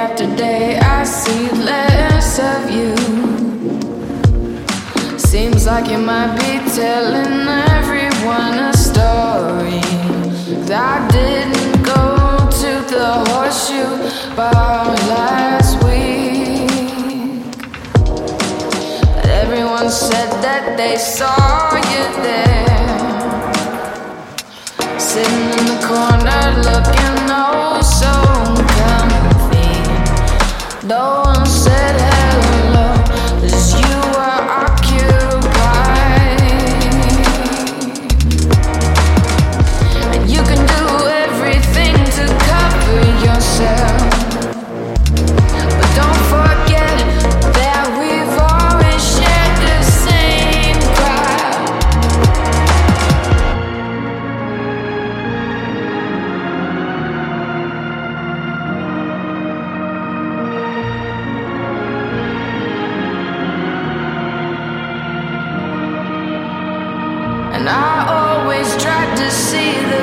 after day, I see less of you. Seems like you might be telling everyone a story. I didn't go to the Horseshoe Bar last week, but everyone said that they saw you there, sitting in the corner looking oh so comfy. No one said hello, 'cause you were occupied. And you can do everything to cover yourself, but don't forget that we've always shared the same crowd. And I always tried to see